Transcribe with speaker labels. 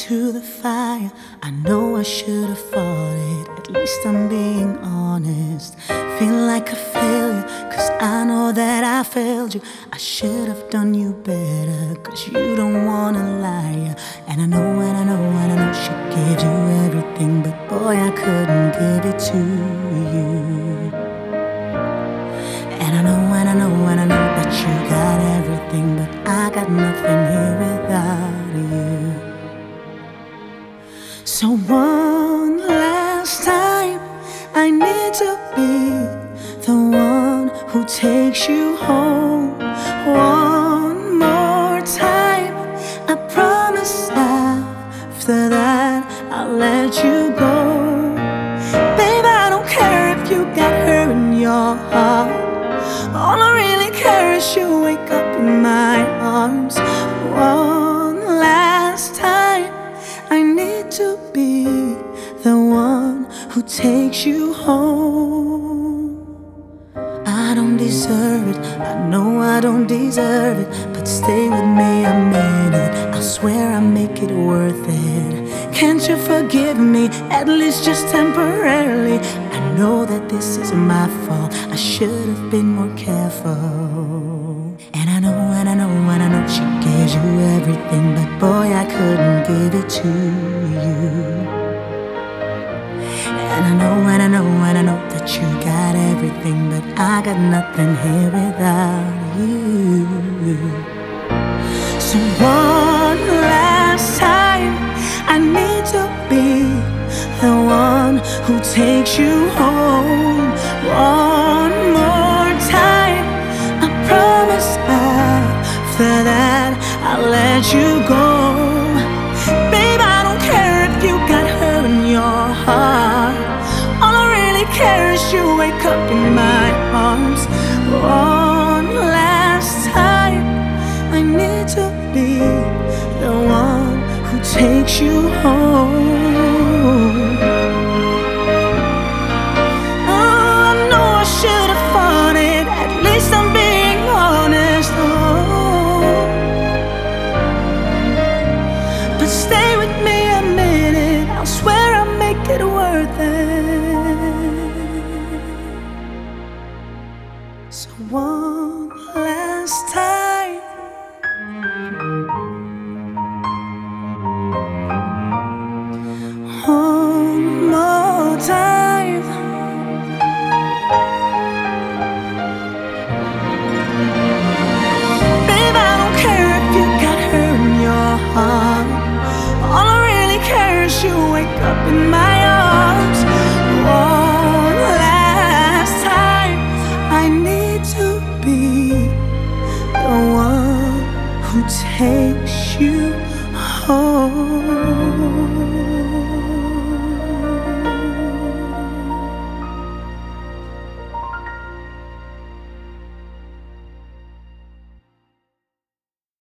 Speaker 1: into the fire. I know I should have fought it. At least I'm being honest. Feel like a failure, cause I know that I failed you. I should have done you better, cause you don't wanna lie. And I know, and I know, and I know she gives you everything, but boy, I couldn't give it to you. And I know, and I know, and I know that you got everything, but I got nothing here without you. So one last time, I need to be the one who takes you home. One more time, I promise after that I'll let you go. Babe, I don't care if you got her in your heart. All I really care is you wake up in my arms. One last time, I need to be the one who takes you home. I don't deserve it, I know I don't deserve it, but stay with me a minute, I swear I'll make it worth it. Can't you forgive me, at least just temporarily? I know that this is my fault, I should have been more careful. And I know, and I know, and I know she gives you everything, but boy, I couldn't give it to you. And I know, and I know, and I know that you got everything, but I got nothing here without you. So one last time, I need to be the one who takes you home. One more time, I promise after that I'll let you go. Babe, I don't care if you got her in your heart. All I really care is you wake up in my arms. One last time, I need to be the one who takes you home. Oh, I know I should have fought it, at least I'm being honest. Oh, but stay with me a minute, I swear I'll make it worth it. So one last time, one more time. Babe, I don't care if you got her in your heart. All I really care is you wake up in my arms. One last time, I need to be the one who takes you home.